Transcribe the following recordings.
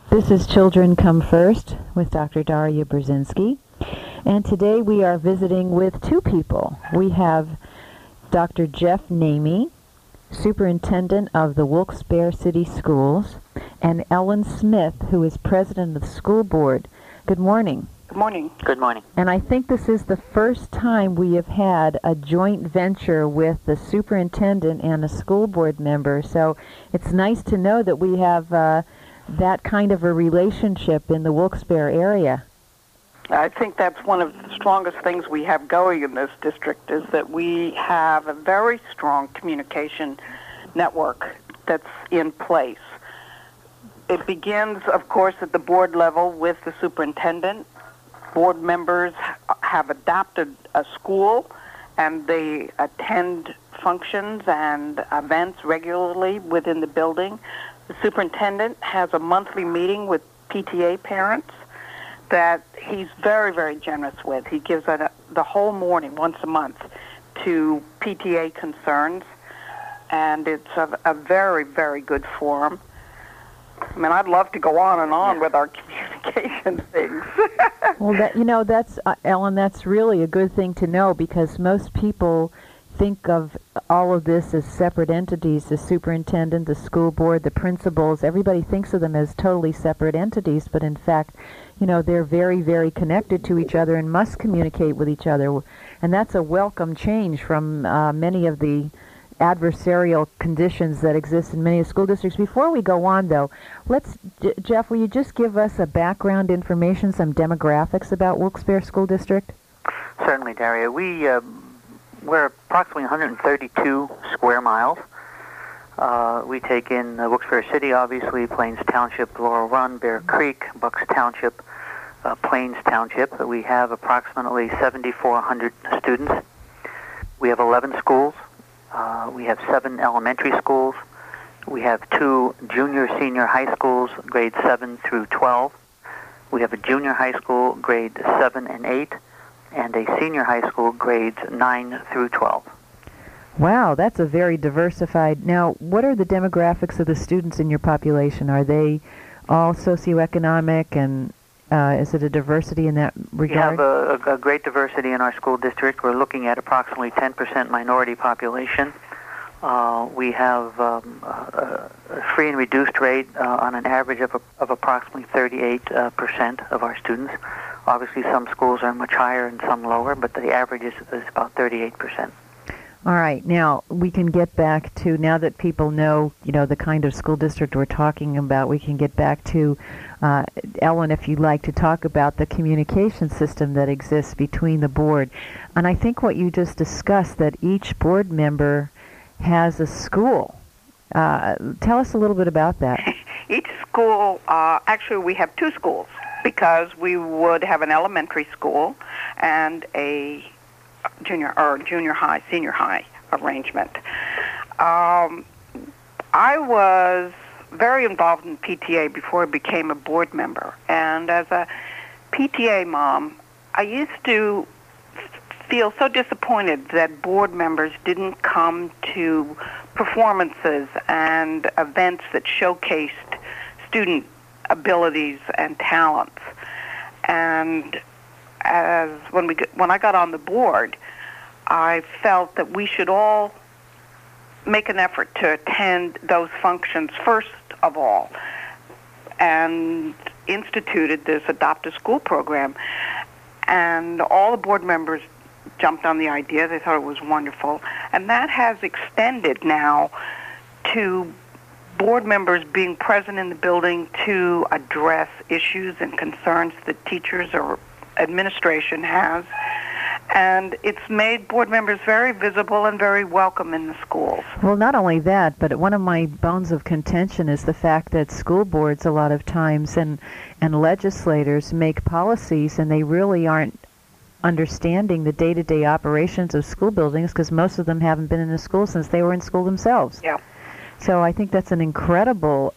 This is Children Come First with Dr. Daria Brzezinski, and today we are visiting with two people. We have Dr. Jeff Namey, Superintendent of the Wilkes-Barre City Schools, and Ellen Smith, who is President of the School Board. Good morning. Good morning. Good morning. And I think this is the first time we have had a joint venture with the superintendent and a school board member, so it's nice to know that we have that kind of a relationship in the Wilkes-Barre area. I think that's one of the strongest things we have going in this district is that we have a very strong communication network that's in place. It begins, of course, at the board level with the superintendent. Board members have adopted a school and they attend functions and events regularly within the building. The superintendent has a monthly meeting with PTA parents that he's very, very generous with. He gives the whole morning, once a month, to PTA concerns, and it's a very, very good forum. I mean, I'd love to go on and on with our communication things. Well, that's Ellen, that's really a good thing to know, because most people think of all of this as separate entities. The superintendent, the school board, the principals, everybody thinks of them as totally separate entities, but in fact, they're very, very connected to each other and must communicate with each other. And that's a welcome change from many of the adversarial conditions that exist in many school districts. Before we go on, though, Jeff, will you just give us a background information, some demographics about Wilkes-Barre School District? Certainly, Daria. We're approximately 132 square miles. We take in Wilkes-Barre City, obviously, Plains Township, Laurel Run, Bear Creek, Bucks Township, Plains Township. We have approximately 7,400 students. We have 11 schools. We have 7 elementary schools. We have 2 junior-senior high schools, grades 7 through 12. We have a junior high school, grades 7 and 8, and a senior high school, grades 9 through 12. Wow, that's a very diversified. Now, what are the demographics of the students in your population? Are they all socioeconomic, and is it a diversity in that regard? We have a great diversity in our school district. We're looking at approximately 10% minority population. We have a free and reduced rate on an average of approximately 38% of our students. Obviously, some schools are much higher and some lower, but the average is about 38%. All right. Now, we can get back to, now that people know, the kind of school district we're talking about, we can get back to, Ellen, if you'd like to talk about the communication system that exists between the board. And I think what you just discussed, that each board member has a school. Tell us a little bit about that. Each school, actually we have 2 schools, because we would have an elementary school and a junior high, senior high arrangement. I was very involved in PTA before I became a board member, and as a PTA mom, I used to feel so disappointed that board members didn't come to performances and events that showcased student abilities and talents. And when I got on the board, I felt that we should all make an effort to attend those functions first of all, and instituted this Adopt a School program. And all the board members jumped on the idea. They thought it was wonderful. And that has extended now to board members being present in the building to address issues and concerns that teachers or administration has. And it's made board members very visible and very welcome in the schools. Well, not only that, but one of my bones of contention is the fact that school boards a lot of times and legislators make policies, and they really aren't understanding the day-to-day operations of school buildings, because most of them haven't been in a school since they were in school themselves. Yeah. So I think that's an incredible,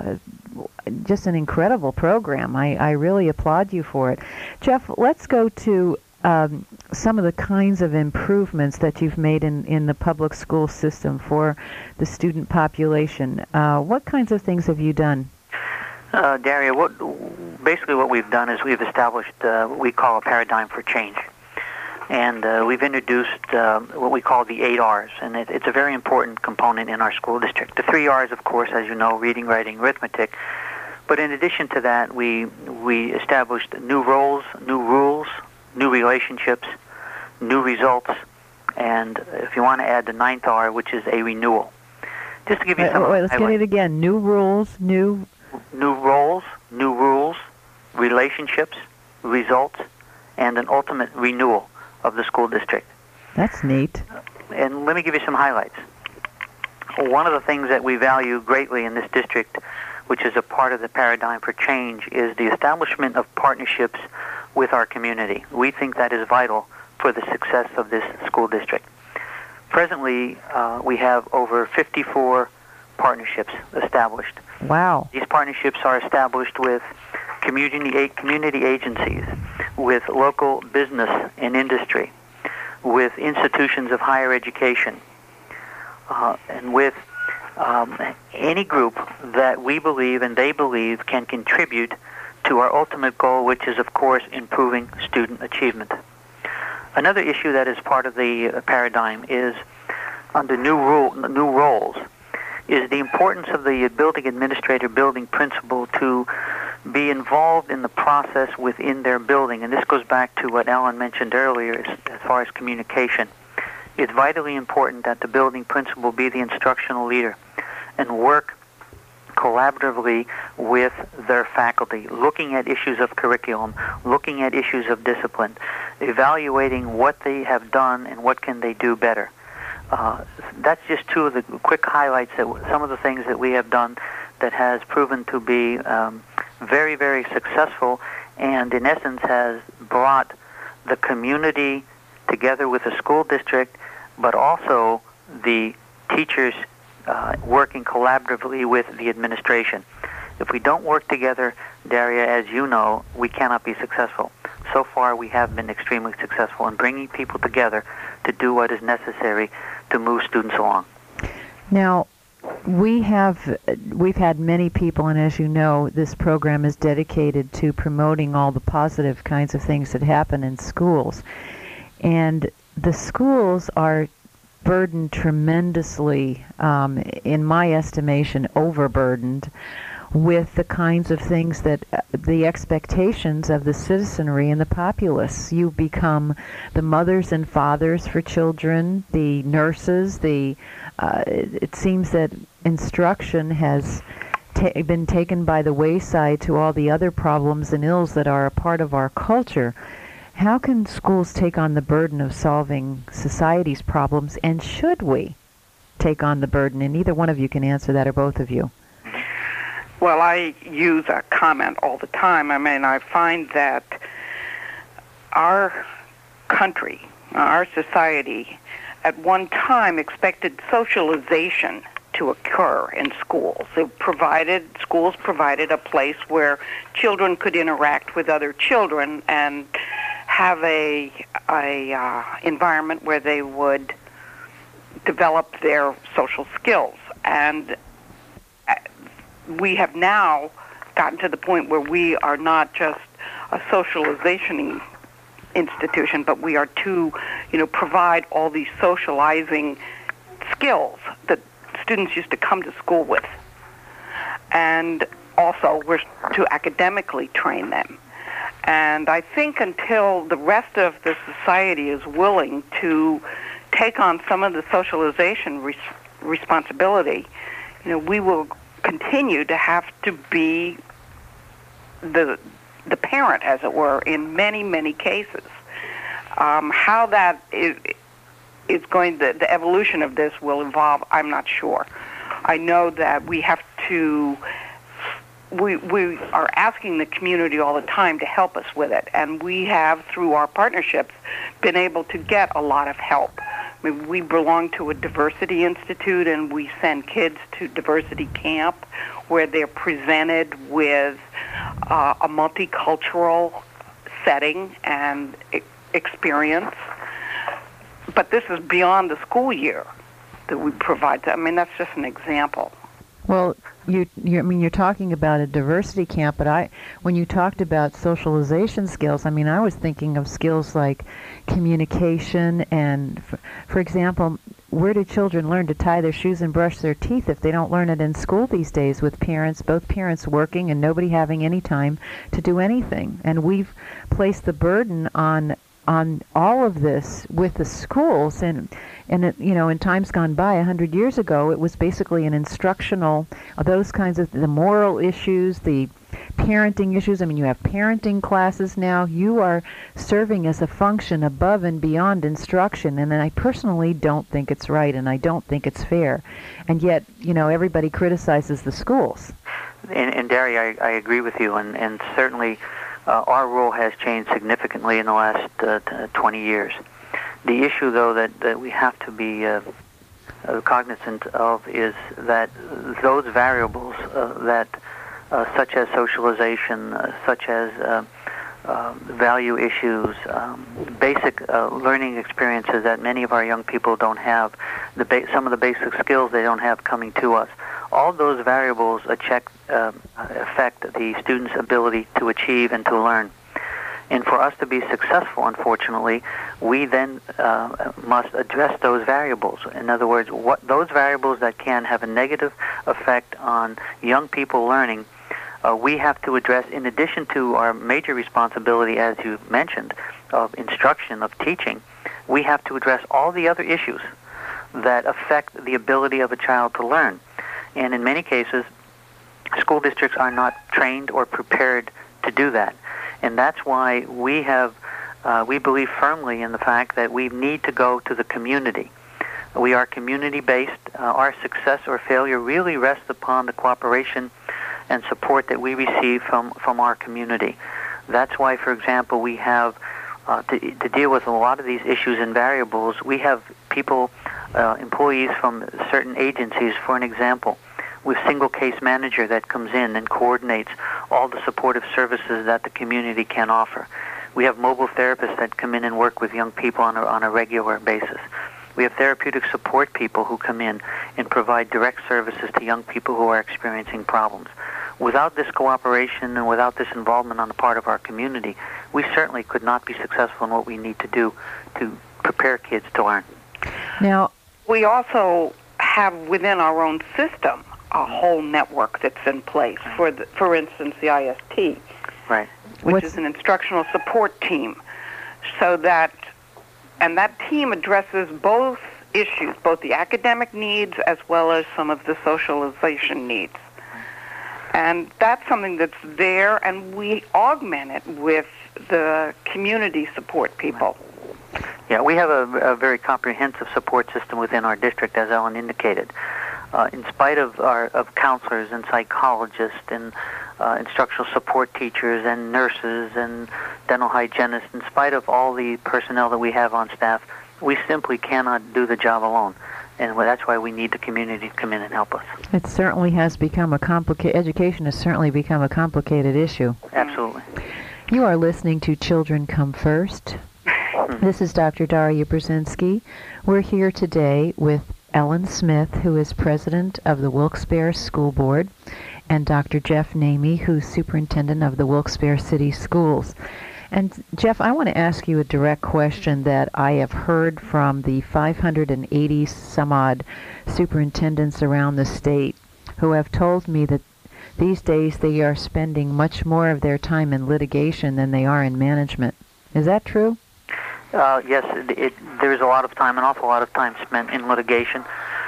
just an incredible program. I really applaud you for it. Jeff, let's go to some of the kinds of improvements that you've made in the public school system for the student population. What kinds of things have you done? Daria, basically what we've done is we've established what we call a paradigm for change. And we've introduced what we call the 8 R's, and it's a very important component in our school district. The 3 R's, of course, as you know, reading, writing, arithmetic. But in addition to that, we established new roles, new rules, new relationships, new results, and if you want to add the 9th R, which is a renewal. Just to give you some let's get it again. New rules, new roles, new rules, relationships, results, and an ultimate renewal of the school district. That's neat. And let me give you some highlights. One of the things that we value greatly in this district, which is a part of the paradigm for change, is the establishment of partnerships with our community. We think that is vital for the success of this school district. Presently, we have over 54 partnerships established. Wow. These partnerships are established with community agencies, with local business and industry, with institutions of higher education, and with any group that we believe and they believe can contribute to our ultimate goal, which is, of course, improving student achievement. Another issue that is part of the paradigm is, under new roles, is the importance of the building administrator, building principal to be involved in the process within their building. And this goes back to what Alan mentioned earlier as far as communication. It's vitally important that the building principal be the instructional leader and work collaboratively with their faculty, looking at issues of curriculum, looking at issues of discipline, evaluating what they have done and what can they do better. That's just two of the quick highlights, that some of the things that we have done that has proven to be very, very successful, and in essence has brought the community together with the school district, but also the teachers working collaboratively with the administration. If we don't work together, Daria, as you know, we cannot be successful. So far, we have been extremely successful in bringing people together to do what is necessary to move students along. Now, we've had many people, and as you know, this program is dedicated to promoting all the positive kinds of things that happen in schools. And the schools are burdened tremendously, in my estimation, overburdened with the kinds of things that the expectations of the citizenry and the populace. You become the mothers and fathers for children, the nurses, it seems that instruction has been taken by the wayside to all the other problems and ills that are a part of our culture. How can schools take on the burden of solving society's problems, and should we take on the burden? And either one of you can answer that, or both of you. Well, I use a comment all the time. I mean, I find that our country, our society, at one time expected socialization to occur in schools. Schools provided a place where children could interact with other children and have a environment where they would develop their social skills. And we have now gotten to the point where we are not just a socialization institution, but we are to, provide all these socializing skills that students used to come to school with. And also we're to academically train them. And I think until the rest of the society is willing to take on some of the socialization responsibility, we will continue to have to be the parent, as it were, in many, many cases. How that is going, the evolution of this will evolve, I'm not sure. I know that we have to, we are asking the community all the time to help us with it, and we have, through our partnerships, been able to get a lot of help. I mean, we belong to a diversity institute, and we send kids to diversity camp where they're presented with a multicultural setting and experience. But this is beyond the school year that we provide. I mean, that's just an example. Well, I mean, you're talking about a diversity camp, but when you talked about socialization skills, I mean, I was thinking of skills like communication and, for example, where do children learn to tie their shoes and brush their teeth if they don't learn it in school these days with both parents working and nobody having any time to do anything? And we've placed the burden on all of this with the schools, and it, in times gone by, 100 years ago, it was basically an instructional, those kinds of the moral issues, the parenting issues. I mean, you have parenting classes now. You are serving as a function above and beyond instruction, and I personally don't think it's right, and I don't think it's fair. And yet, everybody criticizes the schools. And Derry, I agree with you, and certainly our role has changed significantly in the last 20 years. The issue, though, that we have to be cognizant of is that those variables such as socialization, such as value issues, basic learning experiences that many of our young people don't have, some of the basic skills they don't have coming to us. All those variables affect the student's ability to achieve and to learn. And for us to be successful, unfortunately, we then must address those variables. In other words, those variables that can have a negative effect on young people learning, we have to address, in addition to our major responsibility, as you mentioned, of instruction, of teaching. We have to address all the other issues that affect the ability of a child to learn. And in many cases, school districts are not trained or prepared to do that. And that's why we believe firmly in the fact that we need to go to the community. We are community-based. Our success or failure really rests upon the cooperation and support that we receive from our community. That's why, for example, we have, to deal with a lot of these issues and variables, we have people, employees from certain agencies, for an example, with single case manager that comes in and coordinates all the supportive services that the community can offer. We have mobile therapists that come in and work with young people on a regular basis. We have therapeutic support people who come in and provide direct services to young people who are experiencing problems. Without this cooperation and without this involvement on the part of our community, we certainly could not be successful in what we need to do to prepare kids to learn. Now, we also have within our own system a whole network that's in place. For instance, the IST, right, which is an instructional support team, that team addresses both issues, both the academic needs as well as some of the socialization needs. And that's something that's there, and we augment it with the community support people. Yeah, we have a very comprehensive support system within our district, as Ellen indicated. In spite of counselors and psychologists and instructional support teachers and nurses and dental hygienists, in spite of all the personnel that we have on staff, we simply cannot do the job alone. And that's why we need the community to come in and help us. It certainly has become education has certainly become a complicated issue. Absolutely. You are listening to Children Come First. This is Dr. Daria Brzezinski. We're here today with Ellen Smith, who is president of the Wilkes-Barre School Board, and Dr. Jeff Namey, who's superintendent of the Wilkes-Barre City Schools. And Jeff, I want to ask you a direct question that I have heard from the 580 some odd superintendents around the state who have told me that these days they are spending much more of their time in litigation than they are in management. Is that true? Yes, there's a lot of time, an awful lot of time spent in litigation.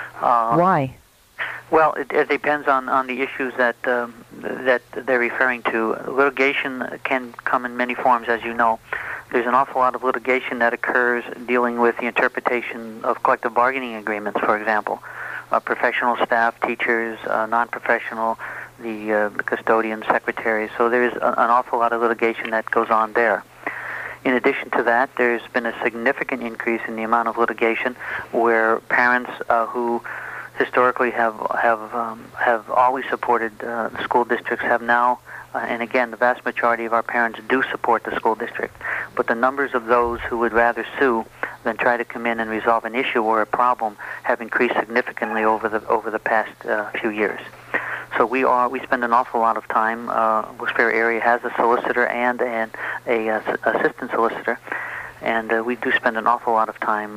Why? Well, it depends on the issues that they're referring to. Litigation can come in many forms, as you know. There's an awful lot of litigation that occurs dealing with the interpretation of collective bargaining agreements, for example. Professional staff, teachers, non-professional, the custodians, secretaries. So there's an awful lot of litigation that goes on there. In addition to that, there's been a significant increase in the amount of litigation where parents who historically have always supported school districts have now, and again, the vast majority of our parents do support the school district, but the numbers of those who would rather sue than try to come in and resolve an issue or a problem have increased significantly over the past few years. So we spend an awful lot of time. Wilkes-Barre area has a solicitor and a assistant solicitor, and we do spend an awful lot of time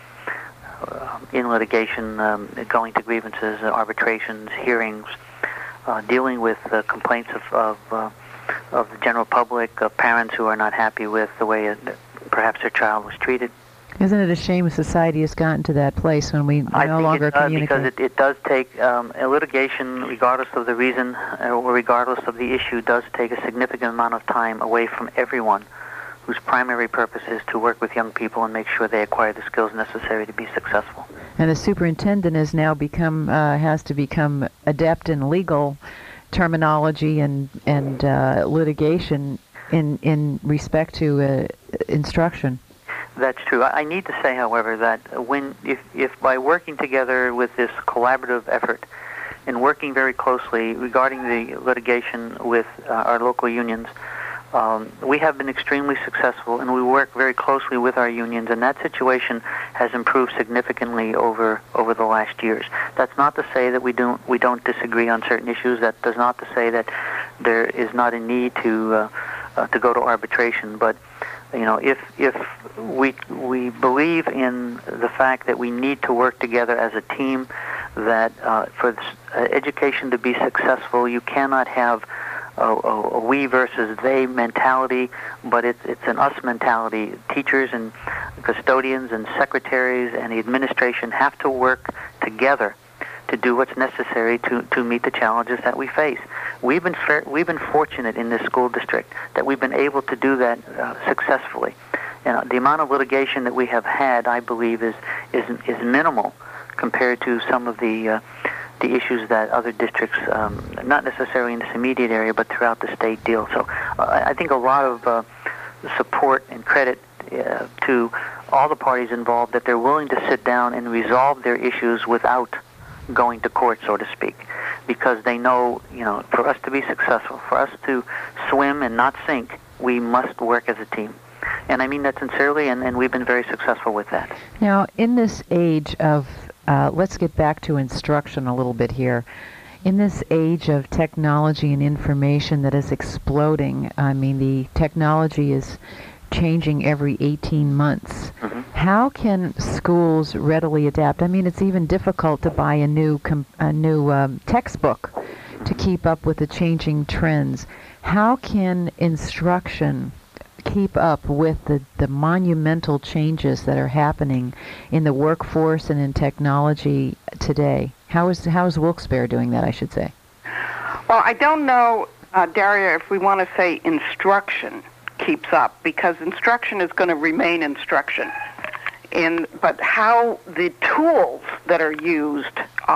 in litigation, going to grievances, arbitrations, hearings, dealing with complaints of the general public, parents who are not happy with the way perhaps their child was treated. Isn't it a shame society has gotten to that place when we no longer communicate? Because it does take a litigation, regardless of the reason or regardless of the issue, does take a significant amount of time away from everyone whose primary purpose is to work with young people and make sure they acquire the skills necessary to be successful. And the superintendent has now has to become adept in legal terminology and litigation in respect to instruction. That's true. I need to say, however, that if by working together with this collaborative effort and working very closely regarding the litigation with our local unions, we have been extremely successful, and we work very closely with our unions, and that situation has improved significantly over the last years. That's not to say that we don't disagree on certain issues. That does not to say that there is not a need to go to arbitration, but if we believe in the fact that we need to work together as a team, that for education to be successful, you cannot have a we versus they mentality, but it's an us mentality. Teachers and custodians and secretaries and the administration have to work together to do what's necessary to meet the challenges that we face. We've been fortunate in this school district that we've been able to do that successfully. And the amount of litigation that we have had, I believe, is minimal compared to some of the issues that other districts, not necessarily in this immediate area, but throughout the state deal. So I think a lot of support and credit to all the parties involved, that they're willing to sit down and resolve their issues without going to court, so to speak, because they know, for us to be successful, for us to swim and not sink, we must work as a team. And I mean that sincerely, and we've been very successful with that. Now, in this age of, let's get back to instruction a little bit here. In this age of technology and information that is exploding, I mean, the technology is changing every 18 months. Mm-hmm. How can schools readily adapt? I mean, it's even difficult to buy a new textbook to keep up with the changing trends. How can instruction keep up with the monumental changes that are happening in the workforce and in technology today? How is Wilkes-Barre doing that, I should say? Well, I don't know, Daria, if we want to say instruction keeps up, because instruction is going to remain instruction. But how the tools that are used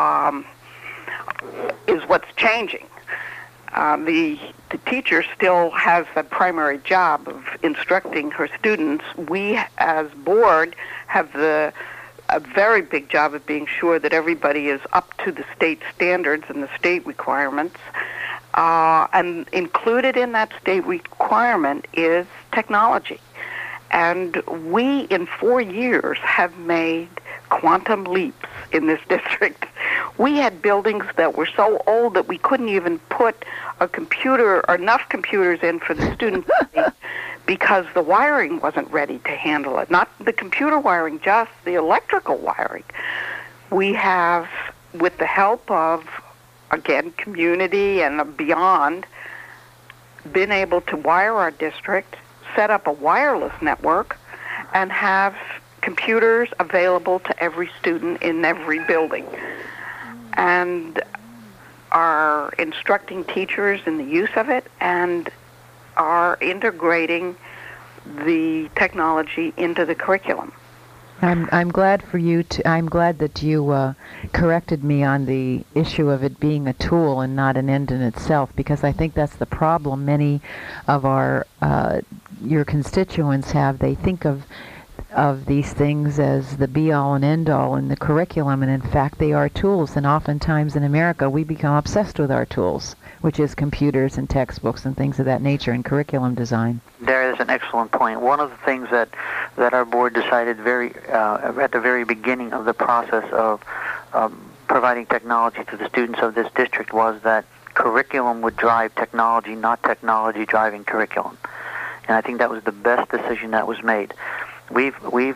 is what's changing. The teacher still has the primary job of instructing her students. We, as board, have a very big job of being sure that everybody is up to the state standards and the state requirements. And included in that state requirement is technology. And we, in 4 years, have made quantum leaps in this district. We had buildings that were so old that we couldn't even put a computer or enough computers in for the students because the wiring wasn't ready to handle it. Not the computer wiring, just the electrical wiring. We have, with the help of, again, community and beyond, been able to wire our district, set up a wireless network, and have computers available to every student in every building. And are instructing teachers in the use of it and are integrating the technology into the curriculum. I'm glad for you I'm glad that you corrected me on the issue of it being a tool and not an end in itself, because I think that's the problem many of your constituents have. They think of these things as the be-all and end-all in the curriculum, and in fact they are tools. And oftentimes in America we become obsessed with our tools, which is computers and textbooks and things of that nature in curriculum design. There is an excellent point. One of the things that our board decided at the very beginning of the process of providing technology to the students of this district was that curriculum would drive technology, not technology driving curriculum. And I think that was the best decision that was made. We've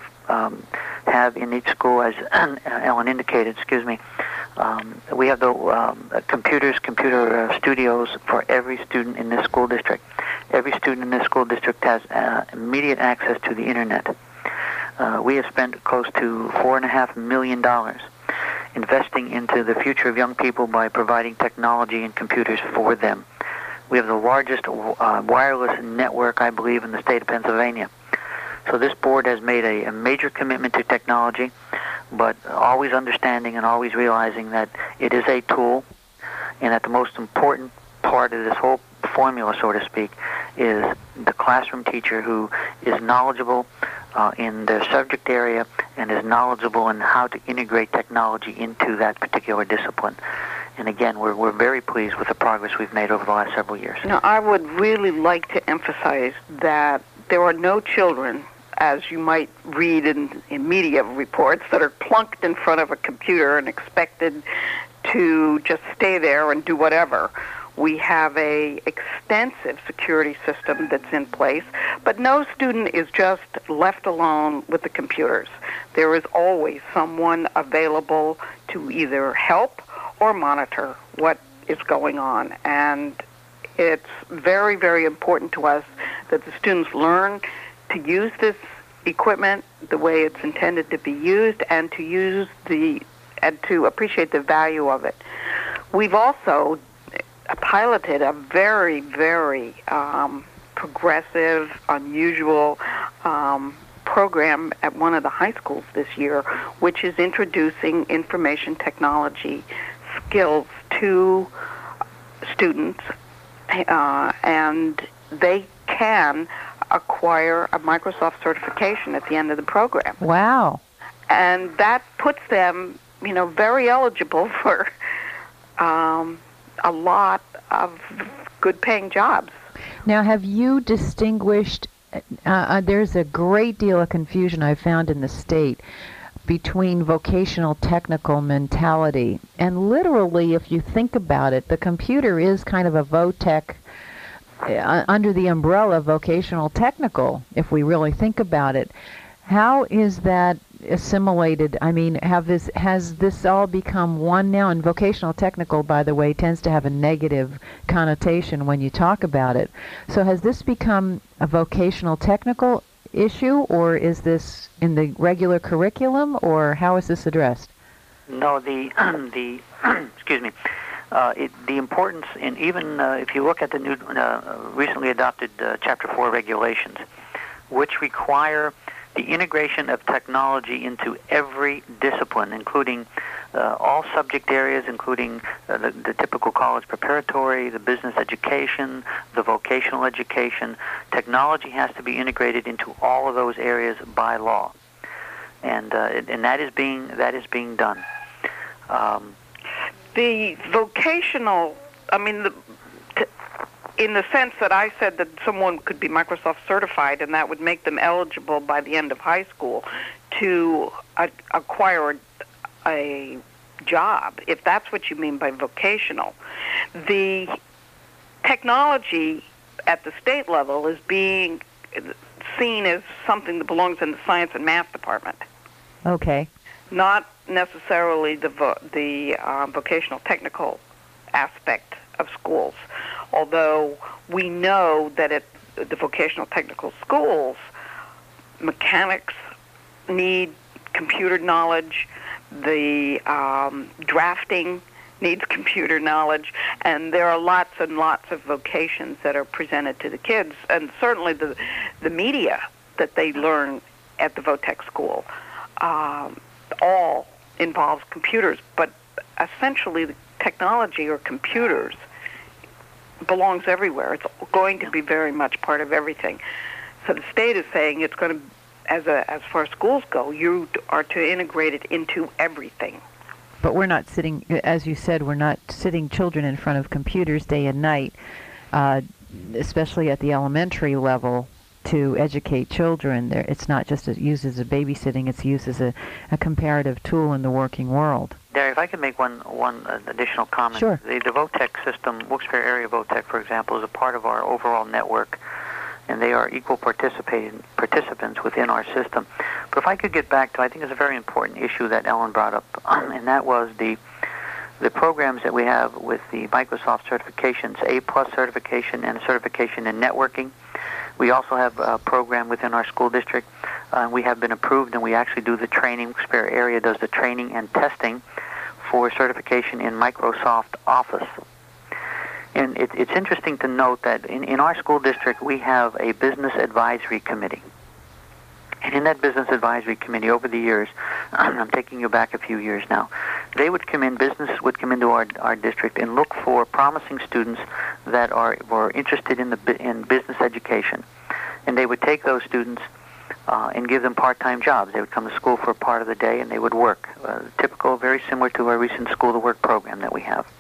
have in each school, as Ellen indicated, we have the computer studios for every student in this school district. Every student in this school district has immediate access to the internet. We have spent close to $4.5 million investing into the future of young people by providing technology and computers for them. We have the largest wireless network, I believe, in the state of Pennsylvania. So this board has made a major commitment to technology, but always understanding and always realizing that it is a tool, and that the most important part of this whole formula, so to speak, is the classroom teacher who is knowledgeable in their subject area and is knowledgeable in how to integrate technology into that particular discipline. And again, we're very pleased with the progress we've made over the last several years. Now, I would really like to emphasize that there are no children, as you might read in media reports, that are plunked in front of a computer and expected to just stay there and do whatever. We have a extensive security system that's in place, but no student is just left alone with the computers. There is always someone available to either help or monitor what is going on. And it's very, very important to us that the students learn to use this equipment the way it's intended to be used, and to appreciate the value of it. We've also piloted a very, very progressive, unusual program at one of the high schools this year, which is introducing information technology skills to students, and they can acquire a Microsoft certification at the end of the program. Wow. And that puts them, very eligible for a lot of good-paying jobs. Now, have you distinguished, there's a great deal of confusion I've found in the state between vocational technical mentality, and literally, if you think about it, the computer is kind of a VOTech under the umbrella of vocational technical, if we really think about it. How is that assimilated? I mean, has this all become one now? And vocational technical, by the way, tends to have a negative connotation when you talk about it. So has this become a vocational technical issue, or is this in the regular curriculum, or how is this addressed? No, the excuse me. The importance, in even if you look at the new, recently adopted Chapter 4 regulations, which require the integration of technology into every discipline, including all subject areas, including the typical college preparatory, the business education, the vocational education. Technology has to be integrated into all of those areas by law, and that is being done. The vocational, in the sense that I said that someone could be Microsoft certified and that would make them eligible by the end of high school to acquire a job, if that's what you mean by vocational. The technology at the state level is being seen as something that belongs in the science and math department. Okay. Not necessarily the vocational technical aspect of schools, although we know that at the vocational technical schools, mechanics need computer knowledge, the drafting needs computer knowledge, and there are lots and lots of vocations that are presented to the kids, and certainly the media that they learn at the VOTech school all involves computers, but essentially the technology or computers belongs everywhere. It's going to be very much part of everything. So the state is saying it's going to, as far as schools go, you are to integrate it into everything. But we're not sitting, as you said, we're not sitting children in front of computers day and night, especially at the elementary level. to educate children. It's not just used as a babysitting, it's used as a comparative tool in the working world. Derry, if I could make one additional comment. Sure. The VOTEC system, Wilkes-Barre Area VOTEC, for example, is a part of our overall network, and they are equal participants within our system. But if I could get back to, I think it's a very important issue that Ellen brought up, and that was the programs that we have with the Microsoft certifications, A+ certification and certification in networking. We also have a program within our school district. We have been approved, and we actually do the training. Wilkes-Barre Area does the training and testing for certification in Microsoft Office. And it's interesting to note that in our school district, we have a business advisory committee. And in that business advisory committee over the years, I'm taking you back a few years now, businesses would come into our district and look for promising students that were interested in business education. And they would take those students and give them part-time jobs. They would come to school for a part of the day and they would work. Typical, very similar to our recent School to Work program that we have.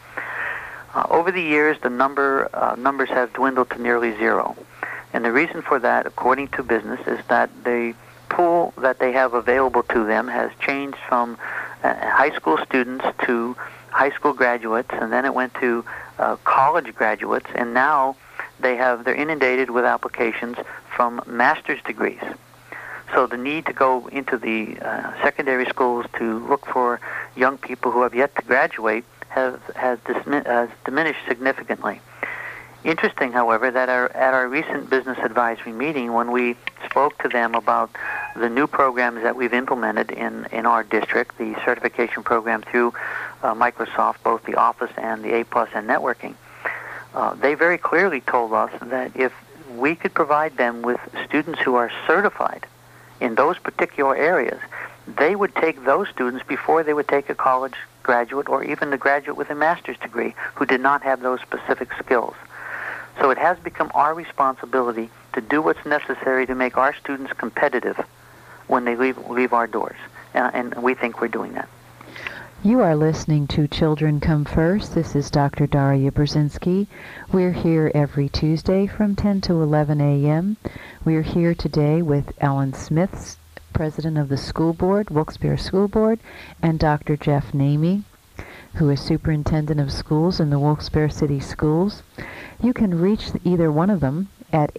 Over the years, the numbers have dwindled to nearly zero. And the reason for that, according to business, is that the pool that they have available to them has changed from high school students to high school graduates, and then it went to college graduates, and now they're inundated with applications from master's degrees. So the need to go into the secondary schools to look for young people who have yet to graduate has diminished significantly. Interesting, however, that at our recent business advisory meeting, when we spoke to them about the new programs that we've implemented in our district, the certification program through Microsoft, both the Office and the A+ and networking, they very clearly told us that if we could provide them with students who are certified in those particular areas, they would take those students before they would take a college graduate or even a graduate with a master's degree who did not have those specific skills. So it has become our responsibility to do what's necessary to make our students competitive when they leave our doors. And we think we're doing that. You are listening to Children Come First. This is Dr. Daria Brzezinski. We're here every Tuesday from 10 to 11 a.m. We're here today with Ellen Smith, President of the School Board, Wilkes-Barre School Board, and Dr. Jeff Namey, who is Superintendent of Schools in the Wilkes-Barre City Schools. You can reach either one of them at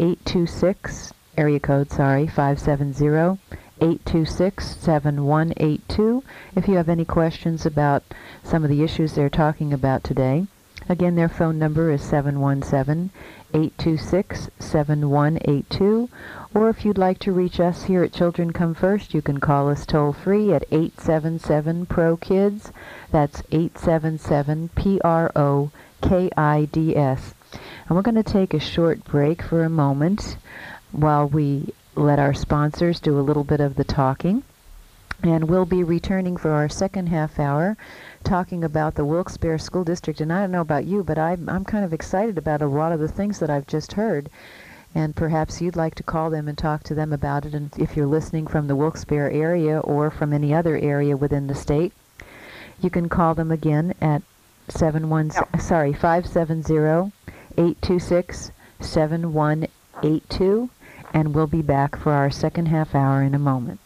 570-826-7182 if you have any questions about some of the issues they're talking about today. Again, their phone number is 717-826-7182. Or if you'd like to reach us here at Children Come First, you can call us toll-free at 877-PRO-KIDS. That's 877-PRO-KIDS. And we're going to take a short break for a moment while we let our sponsors do a little bit of the talking. And we'll be returning for our second half hour talking about the Wilkes-Barre School District. And I don't know about you, but I'm kind of excited about a lot of the things that I've just heard. And perhaps you'd like to call them and talk to them about it. And if you're listening from the Wilkes-Barre area or from any other area within the state, you can call them again at 570-826-7182, and we'll be back for our second half hour in a moment.